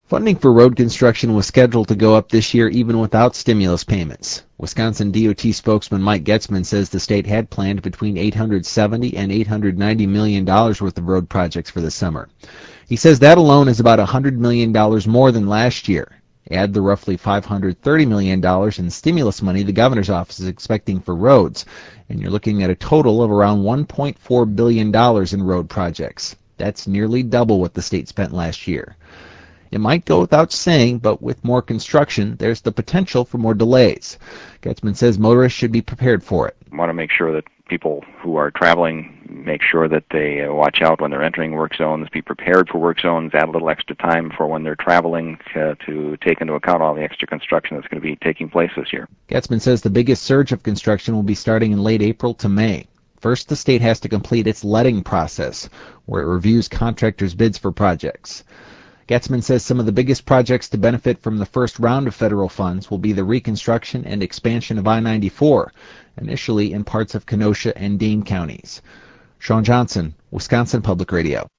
Funding for road construction was scheduled to go up this year even without stimulus payments. Wisconsin DOT spokesman Mike Getzman says the state had planned between $870 and $890 million worth of road projects for the summer. He says that alone is about $100 million more than last year. Add the roughly $530 million in stimulus money the governor's office is expecting for roads, and you're looking at a total of around $1.4 billion in road projects. That's nearly double what the state spent last year. It might go without saying, but with more construction, there's the potential for more delays. Getzman says motorists should be prepared for it. I want to make sure that people who are traveling make sure that they watch out when they're entering work zones, be prepared for work zones, add a little extra time for when they're traveling to take into account all the extra construction that's going to be taking place this year. Getzman says the biggest surge of construction will be starting in late April to May. First, the state has to complete its letting process, where it reviews contractors' bids for projects. Getzman says some of the biggest projects to benefit from the first round of federal funds will be the reconstruction and expansion of I-94, initially in parts of Kenosha and Dane counties. Sean Johnson, Wisconsin Public Radio.